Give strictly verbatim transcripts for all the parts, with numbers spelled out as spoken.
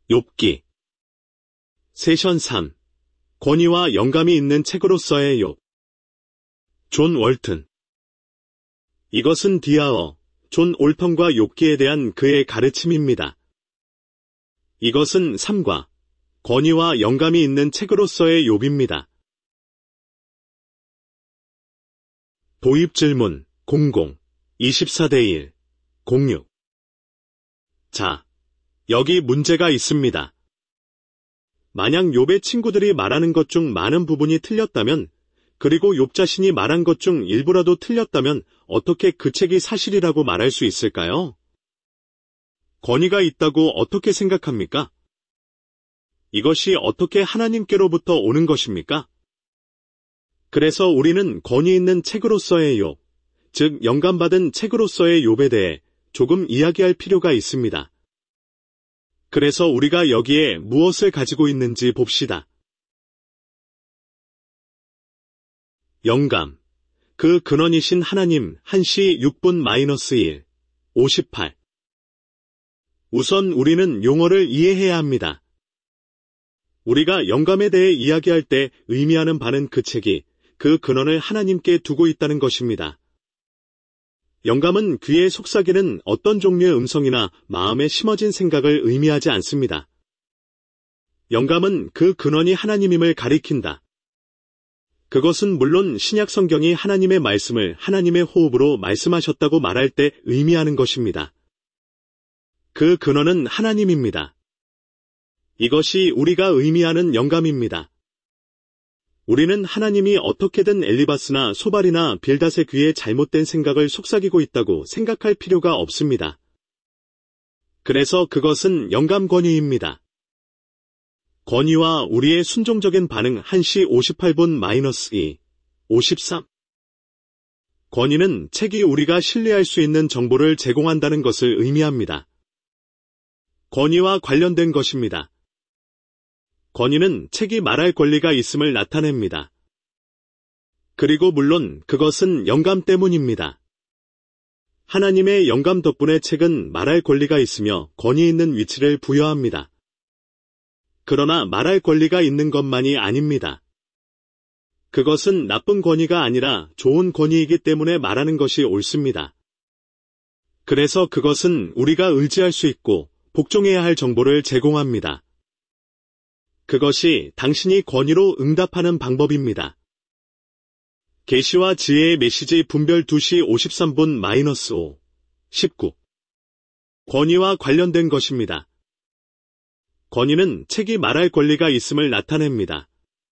욥기 세션 삼. 권위와 영감이 있는 책으로서의 욥. 존 월튼. 이것은 디아어, 존 올턴과 욥기에 대한 그의 가르침입니다. 이것은 삶과 권위와 영감이 있는 책으로서의 욥입니다. 도입 질문 공공 이십사 대 일 공육. 자, 여기 문제가 있습니다. 만약 욥의 친구들이 말하는 것 중 많은 부분이 틀렸다면, 그리고 욥 자신이 말한 것 중 일부라도 틀렸다면 어떻게 그 책이 사실이라고 말할 수 있을까요? 권위가 있다고 어떻게 생각합니까? 이것이 어떻게 하나님께로부터 오는 것입니까? 그래서 우리는 권위 있는 책으로서의 욥, 즉 영감받은 책으로서의 욥에 대해 조금 이야기할 필요가 있습니다. 그래서 우리가 여기에 무엇을 가지고 있는지 봅시다. 영감. 그 근원이신 하나님. 한시 육 분 마이너스 일. 오십팔. 우선 우리는 용어를 이해해야 합니다. 우리가 영감에 대해 이야기할 때 의미하는 바는 그 책이 그 근원을 하나님께 두고 있다는 것입니다. 영감은 귀에 속삭이는 어떤 종류의 음성이나 마음에 심어진 생각을 의미하지 않습니다. 영감은 그 근원이 하나님임을 가리킨다. 그것은 물론 신약 성경이 하나님의 말씀을 하나님의 호흡으로 말씀하셨다고 말할 때 의미하는 것입니다. 그 근원은 하나님입니다. 이것이 우리가 의미하는 영감입니다. 우리는 하나님이 어떻게든 엘리바스나 소발이나 빌닷의 귀에 잘못된 생각을 속삭이고 있다고 생각할 필요가 없습니다. 그래서 그것은 영감 권위입니다. 권위와 우리의 순종적인 반응 한시 오십팔 분 마이너스 이. 오십삼. 권위는 책이 우리가 신뢰할 수 있는 정보를 제공한다는 것을 의미합니다. 권위와 관련된 것입니다. 권위는 책이 말할 권리가 있음을 나타냅니다. 그리고 물론 그것은 영감 때문입니다. 하나님의 영감 덕분에 책은 말할 권리가 있으며 권위 있는 위치를 부여합니다. 그러나 말할 권리가 있는 것만이 아닙니다. 그것은 나쁜 권위가 아니라 좋은 권위이기 때문에 말하는 것이 옳습니다. 그래서 그것은 우리가 의지할 수 있고 복종해야 할 정보를 제공합니다. 그것이 당신이 권위로 응답하는 방법입니다. 계시와 지혜의 메시지 분별 두 시 오십삼 분 마이너스 오. 십구. 권위와 관련된 것입니다. 권위는 책이 말할 권리가 있음을 나타냅니다.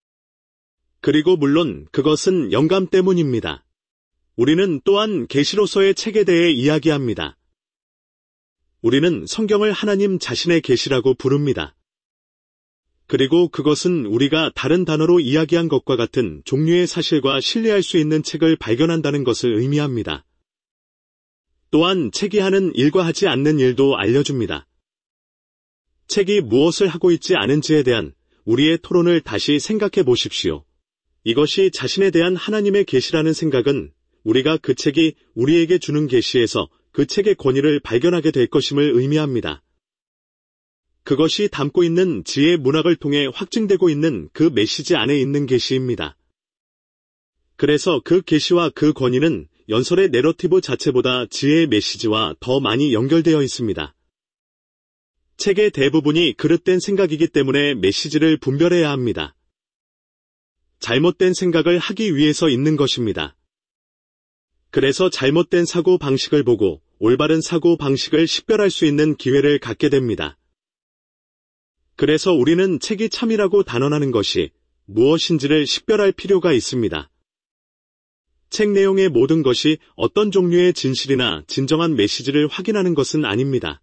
그리고 물론 그것은 영감 때문입니다. 우리는 또한 계시로서의 책에 대해 이야기합니다. 우리는 성경을 하나님 자신의 계시라고 부릅니다. 그리고 그것은 우리가 다른 단어로 이야기한 것과 같은 종류의 사실과 신뢰할 수 있는 책을 발견한다는 것을 의미합니다. 또한 책이 하는 일과 하지 않는 일도 알려줍니다. 책이 무엇을 하고 있지 않은지에 대한 우리의 토론을 다시 생각해 보십시오. 이것이 자신에 대한 하나님의 계시라는 생각은 우리가 그 책이 우리에게 주는 계시에서 그 책의 권위를 발견하게 될 것임을 의미합니다. 그것이 담고 있는 지혜 문학을 통해 확증되고 있는 그 메시지 안에 있는 계시입니다. 그래서 그 계시와 그 권위는 연설의 내러티브 자체보다 지혜의 메시지와 더 많이 연결되어 있습니다. 책의 대부분이 그릇된 생각이기 때문에 메시지를 분별해야 합니다. 잘못된 생각을 하기 위해서 있는 것입니다. 그래서 잘못된 사고 방식을 보고 올바른 사고 방식을 식별할 수 있는 기회를 갖게 됩니다. 그래서 우리는 책이 참이라고 단언하는 것이 무엇인지를 식별할 필요가 있습니다. 책 내용의 모든 것이 어떤 종류의 진실이나 진정한 메시지를 확인하는 것은 아닙니다.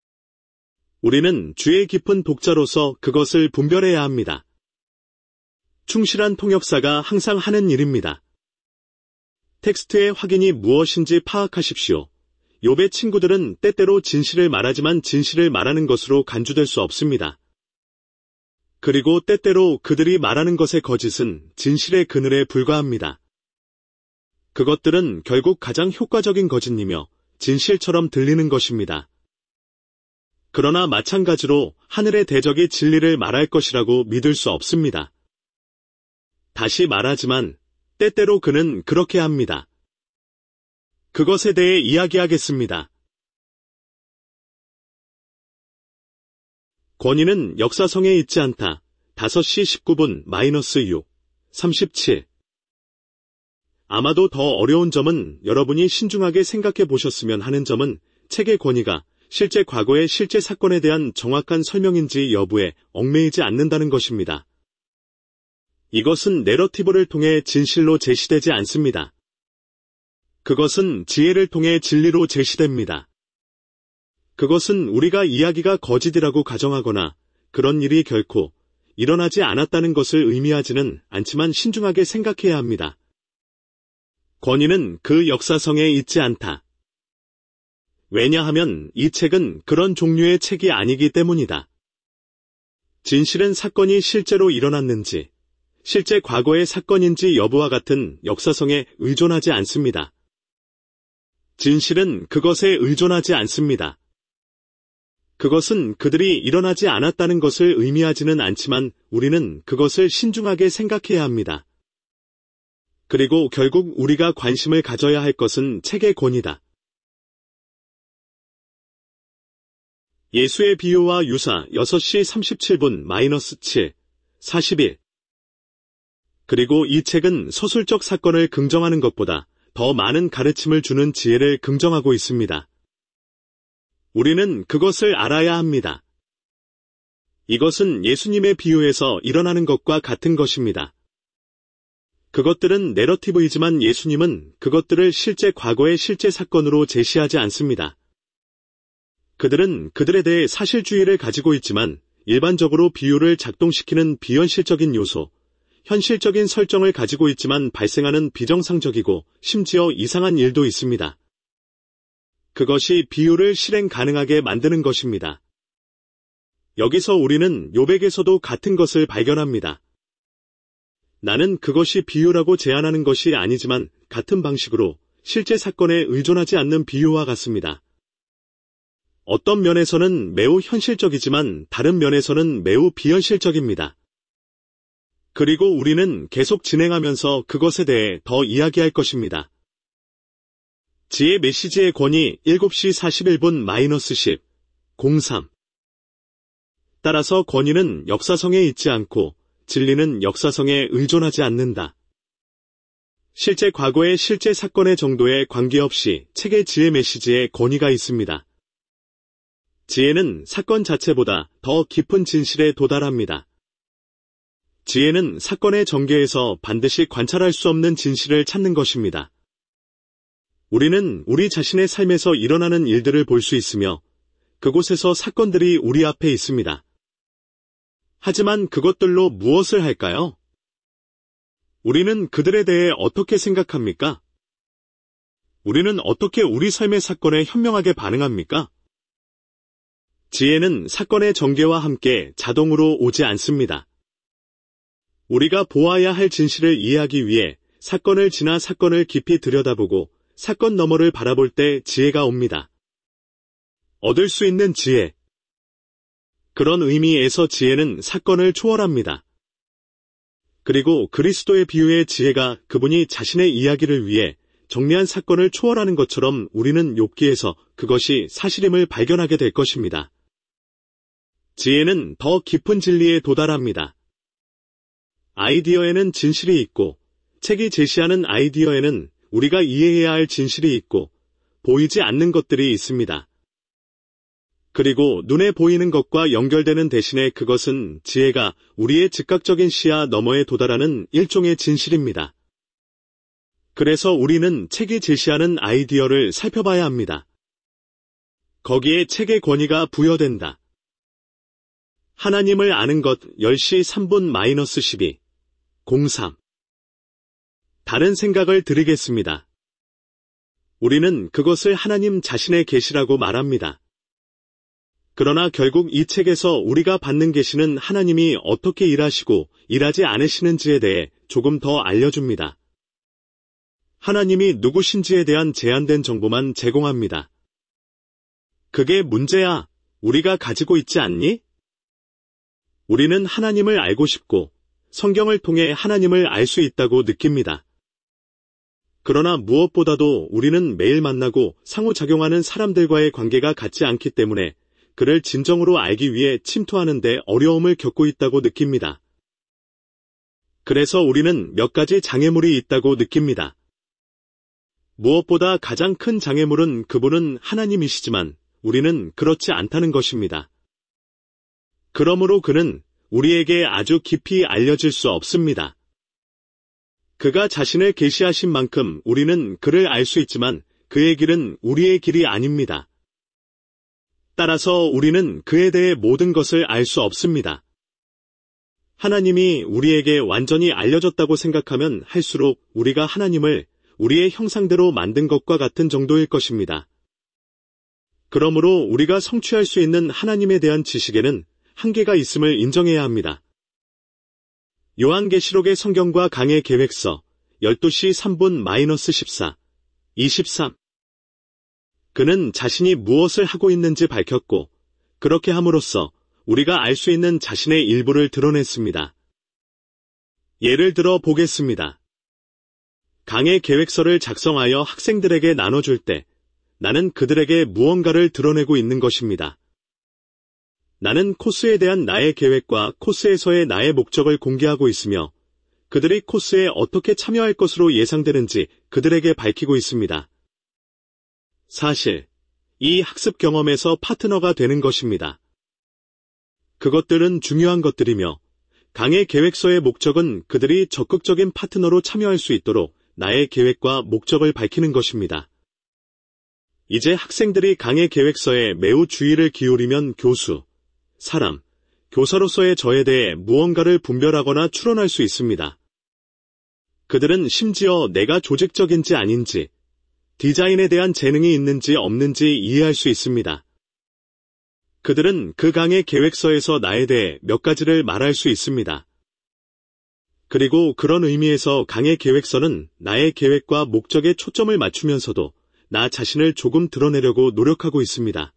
우리는 주의 깊은 독자로서 그것을 분별해야 합니다. 충실한 통역사가 항상 하는 일입니다. 텍스트의 확인이 무엇인지 파악하십시오. 욥의 친구들은 때때로 진실을 말하지만 진실을 말하는 것으로 간주될 수 없습니다. 그리고 때때로 그들이 말하는 것의 거짓은 진실의 그늘에 불과합니다. 그것들은 결국 가장 효과적인 거짓이며 진실처럼 들리는 것입니다. 그러나 마찬가지로 하늘의 대적이 진리를 말할 것이라고 믿을 수 없습니다. 다시 말하지만 때때로 그는 그렇게 합니다. 그것에 대해 이야기하겠습니다. 권위는 역사성에 있지 않다. 다섯 시 십구 분 마이너스 육, 삼십칠. 아마도 더 어려운 점은 여러분이 신중하게 생각해 보셨으면 하는 점은 책의 권위가 실제 과거의 실제 사건에 대한 정확한 설명인지 여부에 얽매이지 않는다는 것입니다. 이것은 내러티브를 통해 진실로 제시되지 않습니다. 그것은 지혜를 통해 진리로 제시됩니다. 그것은 우리가 이야기가 거짓이라고 가정하거나 그런 일이 결코 일어나지 않았다는 것을 의미하지는 않지만 신중하게 생각해야 합니다. 권위는 그 역사성에 있지 않다. 왜냐하면 이 책은 그런 종류의 책이 아니기 때문이다. 진실은 사건이 실제로 일어났는지, 실제 과거의 사건인지 여부와 같은 역사성에 의존하지 않습니다. 진실은 그것에 의존하지 않습니다. 그것은 그들이 일어나지 않았다는 것을 의미하지는 않지만 우리는 그것을 신중하게 생각해야 합니다. 그리고 결국 우리가 관심을 가져야 할 것은 책의 권위다. 예수의 비유와 유사 여섯 시 삼십칠 분 마이너스 칠, 사십일. 그리고 이 책은 서술적 사건을 긍정하는 것보다 더 많은 가르침을 주는 지혜를 긍정하고 있습니다. 우리는 그것을 알아야 합니다. 이것은 예수님의 비유에서 일어나는 것과 같은 것입니다. 그것들은 내러티브이지만 예수님은 그것들을 실제 과거의 실제 사건으로 제시하지 않습니다. 그들은 그들에 대해 사실주의를 가지고 있지만 일반적으로 비유를 작동시키는 비현실적인 요소, 현실적인 설정을 가지고 있지만 발생하는 비정상적이고 심지어 이상한 일도 있습니다. 그것이 비유를 실행 가능하게 만드는 것입니다. 여기서 우리는 욥에게서도 같은 것을 발견합니다. 나는 그것이 비유라고 제안하는 것이 아니지만 같은 방식으로 실제 사건에 의존하지 않는 비유와 같습니다. 어떤 면에서는 매우 현실적이지만 다른 면에서는 매우 비현실적입니다. 그리고 우리는 계속 진행하면서 그것에 대해 더 이야기할 것입니다. 지혜 메시지의 권위 일곱 시 사십일 분 마이너스 십, 공삼. 따라서 권위는 역사성에 있지 않고 진리는 역사성에 의존하지 않는다. 실제 과거의 실제 사건의 정도에 관계없이 책의 지혜 메시지에 권위가 있습니다. 지혜는 사건 자체보다 더 깊은 진실에 도달합니다. 지혜는 사건의 전개에서 반드시 관찰할 수 없는 진실을 찾는 것입니다. 우리는 우리 자신의 삶에서 일어나는 일들을 볼 수 있으며 그곳에서 사건들이 우리 앞에 있습니다. 하지만 그것들로 무엇을 할까요? 우리는 그들에 대해 어떻게 생각합니까? 우리는 어떻게 우리 삶의 사건에 현명하게 반응합니까? 지혜는 사건의 전개와 함께 자동으로 오지 않습니다. 우리가 보아야 할 진실을 이해하기 위해 사건을 지나 사건을 깊이 들여다보고 사건 너머를 바라볼 때 지혜가 옵니다. 얻을 수 있는 지혜. 그런 의미에서 지혜는 사건을 초월합니다. 그리고 그리스도의 비유의 지혜가 그분이 자신의 이야기를 위해 정리한 사건을 초월하는 것처럼 우리는 욥기에서 그것이 사실임을 발견하게 될 것입니다. 지혜는 더 깊은 진리에 도달합니다. 아이디어에는 진실이 있고 책이 제시하는 아이디어에는 우리가 이해해야 할 진실이 있고 보이지 않는 것들이 있습니다. 그리고 눈에 보이는 것과 연결되는 대신에 그것은 지혜가 우리의 즉각적인 시야 너머에 도달하는 일종의 진실입니다. 그래서 우리는 책이 제시하는 아이디어를 살펴봐야 합니다. 거기에 책의 권위가 부여된다. 하나님을 아는 것 열 시 삼 분 마이너스 십이, 공삼. 다른 생각을 드리겠습니다. 우리는 그것을 하나님 자신의 계시라고 말합니다. 그러나 결국 이 책에서 우리가 받는 계시는 하나님이 어떻게 일하시고 일하지 않으시는지에 대해 조금 더 알려줍니다. 하나님이 누구신지에 대한 제한된 정보만 제공합니다. 그게 문제야. 우리가 가지고 있지 않니? 우리는 하나님을 알고 싶고 성경을 통해 하나님을 알 수 있다고 느낍니다. 그러나 무엇보다도 우리는 매일 만나고 상호작용하는 사람들과의 관계가 같지 않기 때문에 그를 진정으로 알기 위해 침투하는 데 어려움을 겪고 있다고 느낍니다. 그래서 우리는 몇 가지 장애물이 있다고 느낍니다. 무엇보다 가장 큰 장애물은 그분은 하나님이시지만 우리는 그렇지 않다는 것입니다. 그러므로 그는 우리에게 아주 깊이 알려질 수 없습니다. 그가 자신을 계시하신 만큼 우리는 그를 알 수 있지만 그의 길은 우리의 길이 아닙니다. 따라서 우리는 그에 대해 모든 것을 알 수 없습니다. 하나님이 우리에게 완전히 알려졌다고 생각하면 할수록 우리가 하나님을 우리의 형상대로 만든 것과 같은 정도일 것입니다. 그러므로 우리가 성취할 수 있는 하나님에 대한 지식에는 한계가 있음을 인정해야 합니다. 요한계시록의 성경과 강해 계획서 열두 시 삼 분 마이너스 십사, 이십삼. 그는 자신이 무엇을 하고 있는지 밝혔고 그렇게 함으로써 우리가 알 수 있는 자신의 일부를 드러냈습니다. 예를 들어 보겠습니다. 강해 계획서를 작성하여 학생들에게 나눠줄 때 나는 그들에게 무언가를 드러내고 있는 것입니다. 나는 코스에 대한 나의 계획과 코스에서의 나의 목적을 공개하고 있으며 그들이 코스에 어떻게 참여할 것으로 예상되는지 그들에게 밝히고 있습니다. 사실, 이 학습 경험에서 파트너가 되는 것입니다. 그것들은 중요한 것들이며 강해 계획서의 목적은 그들이 적극적인 파트너로 참여할 수 있도록 나의 계획과 목적을 밝히는 것입니다. 이제 학생들이 강해 계획서에 매우 주의를 기울이면 교수, 사람, 교사로서의 저에 대해 무언가를 분별하거나 추론할 수 있습니다. 그들은 심지어 내가 조직적인지 아닌지, 디자인에 대한 재능이 있는지 없는지 이해할 수 있습니다. 그들은 그 강의 계획서에서 나에 대해 몇 가지를 말할 수 있습니다. 그리고 그런 의미에서 강의 계획서는 나의 계획과 목적에 초점을 맞추면서도 나 자신을 조금 드러내려고 노력하고 있습니다.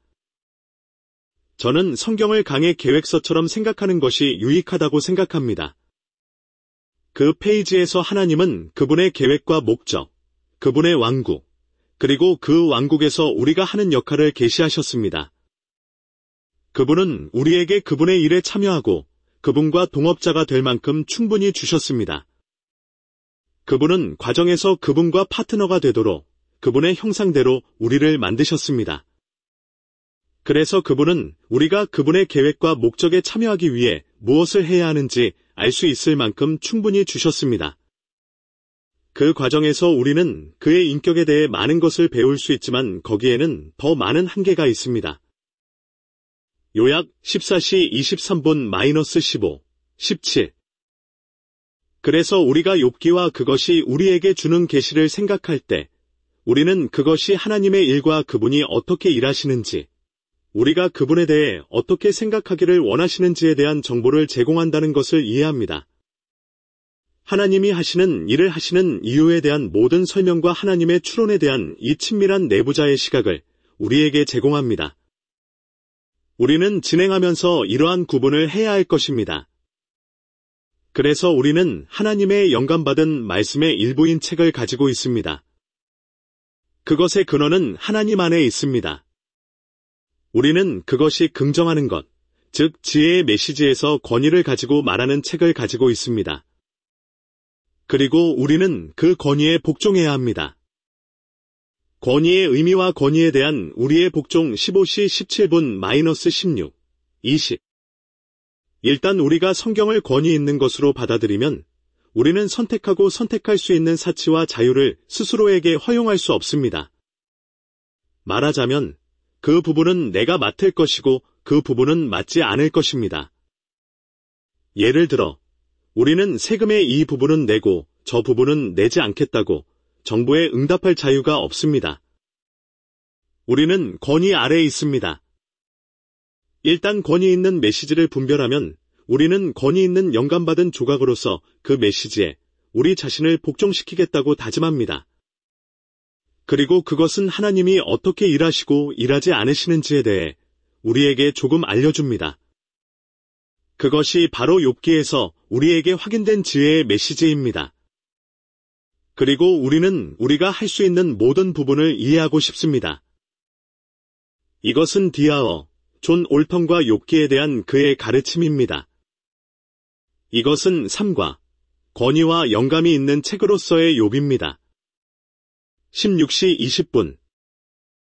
저는 성경을 강해 계획서처럼 생각하는 것이 유익하다고 생각합니다. 그 페이지에서 하나님은 그분의 계획과 목적, 그분의 왕국, 그리고 그 왕국에서 우리가 하는 역할을 계시하셨습니다. 그분은 우리에게 그분의 일에 참여하고 그분과 동업자가 될 만큼 충분히 주셨습니다. 그분은 과정에서 그분과 파트너가 되도록 그분의 형상대로 우리를 만드셨습니다. 그래서 그분은 우리가 그분의 계획과 목적에 참여하기 위해 무엇을 해야 하는지 알 수 있을 만큼 충분히 주셨습니다. 그 과정에서 우리는 그의 인격에 대해 많은 것을 배울 수 있지만 거기에는 더 많은 한계가 있습니다. 요약 십사 시 이십삼 분 마이너스 십오, 십칠. 그래서 우리가 욥기와 그것이 우리에게 주는 계시를 생각할 때 우리는 그것이 하나님의 일과 그분이 어떻게 일하시는지, 우리가 그분에 대해 어떻게 생각하기를 원하시는지에 대한 정보를 제공한다는 것을 이해합니다. 하나님이 하시는 일을 하시는 이유에 대한 모든 설명과 하나님의 추론에 대한 이 친밀한 내부자의 시각을 우리에게 제공합니다. 우리는 진행하면서 이러한 구분을 해야 할 것입니다. 그래서 우리는 하나님의 영감받은 말씀의 일부인 책을 가지고 있습니다. 그것의 근원은 하나님 안에 있습니다. 우리는 그것이 긍정하는 것, 즉 지혜의 메시지에서 권위를 가지고 말하는 책을 가지고 있습니다. 그리고 우리는 그 권위에 복종해야 합니다. 권위의 의미와 권위에 대한 우리의 복종 십오 시 십칠 분 마이너스 십육, 이십. 일단 우리가 성경을 권위 있는 것으로 받아들이면 우리는 선택하고 선택할 수 있는 사치와 자유를 스스로에게 허용할 수 없습니다. 말하자면 그 부분은 내가 맡을 것이고 그 부분은 맡지 않을 것입니다. 예를 들어 우리는 세금의 이 부분은 내고 저 부분은 내지 않겠다고 정부에 응답할 자유가 없습니다. 우리는 권위 아래에 있습니다. 일단 권위 있는 메시지를 분별하면 우리는 권위 있는 영감받은 조각으로서 그 메시지에 우리 자신을 복종시키겠다고 다짐합니다. 그리고 그것은 하나님이 어떻게 일하시고 일하지 않으시는지에 대해 우리에게 조금 알려줍니다. 그것이 바로 욥기에서 우리에게 확인된 지혜의 메시지입니다. 그리고 우리는 우리가 할 수 있는 모든 부분을 이해하고 싶습니다. 이것은 디아어, 존 올턴과 욥기에 대한 그의 가르침입니다. 이것은 삶과 권위와 영감이 있는 책으로서의 욥입니다. 십육 시 이십 분